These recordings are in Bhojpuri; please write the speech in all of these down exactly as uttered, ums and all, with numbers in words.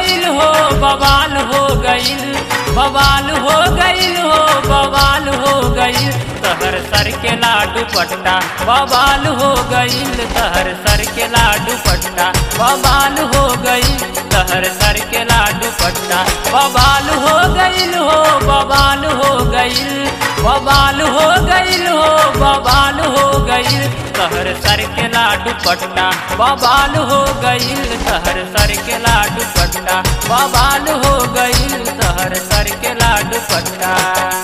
गईल हो बवाल हो गईल, बवाल हो गईल हो बवाल हो गईल, तहर सर के लाडू पट्टा बवाल हो गईल, तहर सर के लाडू पट्टा बवाल हो गईल, तहर सर के लाडू पट्टा बवाल हो गईल हो बवाल हो गईल, बवाल हो गईल हो बवाल हो गईल, तहर सर के लाडू पट्टा बवाल हो गईल, तहर सर के लाडू पट्टा बवाल हो गईल, तहर सर के लाडू पट्टा।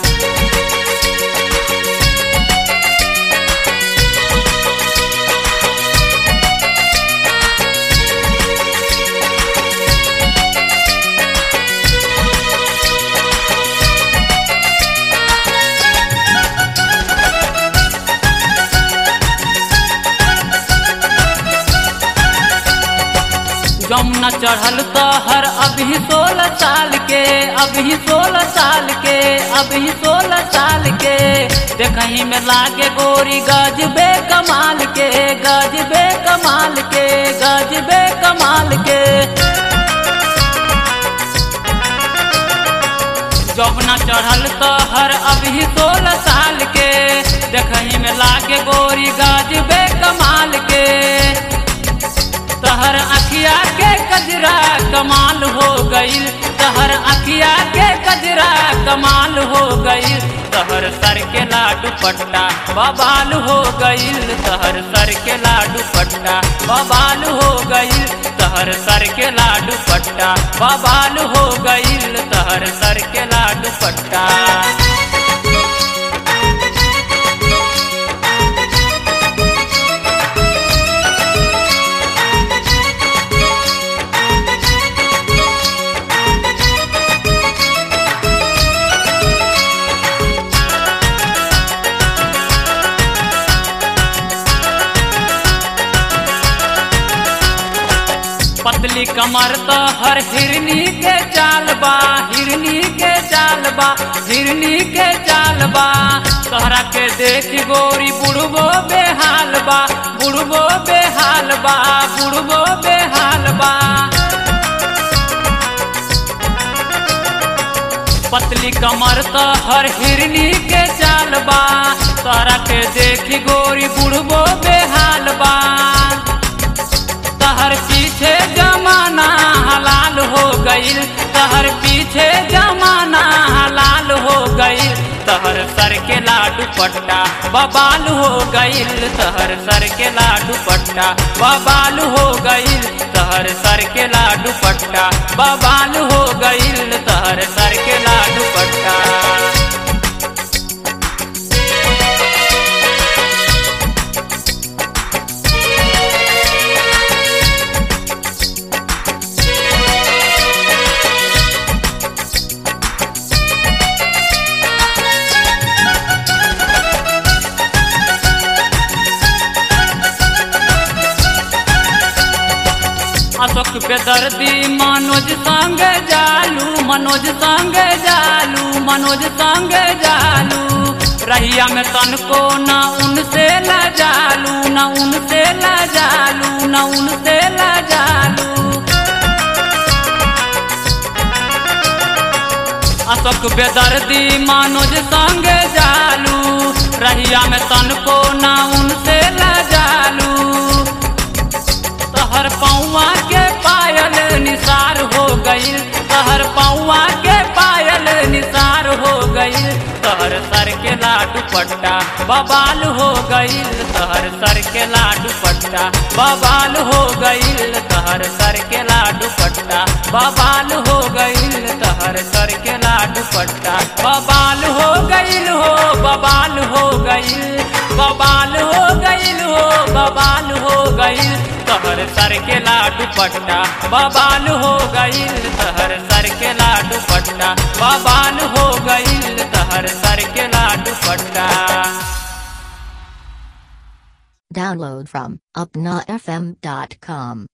जमुना चढ़ल तहर अभी सोलह साल के, अभी सोलह साल के, अभी सोलह साल के, देखही में लागे गोरी गजबे कमाल के, गजबे कमाल के, गजबे कमाल के। जमुना चढ़ल तहर अभी सोलह साल के, देखही में लागे गोरी गजबे कमाल के, तहर अखिया के कजरा कमाल हो गईल, तहर अखिया के कजरा कमाल हो गईल, तहर सर के लाडू पट्टा बवाल हो गईल, तहर सर के लाडू पट्टा बवाल हो गईल, तहर सर के लाडू पट्टा बवाल हो गईल, तहर सर के लाडू पट्टा। पतली कमर तहर हिरनी के चाल बा, हिरनी के चाल बा, हिरनी के चाल बा, तहरा के देख गोरी बुढ़बो बेहाल बा, बुढ़बो बेहाल बा, बुढ़बो बेहाल बा। पतली कमर तहर हिरनी के चाल बा, तहरा के देख गोरी बुढ़बो बेहाल बा, तहर पीछे जमाना हलाल हो गईल, तहर पीछे जमाना हलाल हो गईल, तहर सर के लाडू पट्टा बवाल हो गईल, तहर सर के लाडू पट्टा बवाल हो गईल, तहर सर के लाडू पट्टा बवाल हो गईल, तहर सर के लाडू पट्टा। अशोक बेदर्दी मनोज संग जालू, मनोज संग जालू, मनोज संग जालू, रहिया में तनको न उनसे ला जालू, न उनसे ला जालू, न उनसे ला जालू। अशोक बेदर्दी मनोज संग जालू, रहिया में तनको न उनसे ला जालू, तहर पौआ के पायल निसार हो गईल, तहर पौआ के पायल निसार हो गईल, तहर सर के लाडू पट्टा बवाल हो गईल, तहर सर के लाडू पट्टा बवाल हो गईल, तहर सर के लाडू पट्टा बवाल हो गईल, तहर सर के लाडू पट्टा बवाल हो गईल हो बवाल हो गईल, बवाल हो गईल हो बवाल हो गईल, तहर सर के लाडू पट्टा बवाल हो गईल, तहर सर के लाडू पट्टा बवाल हो गईल, तहर सर के लाडू पट्टा। Download from upna f m dot com.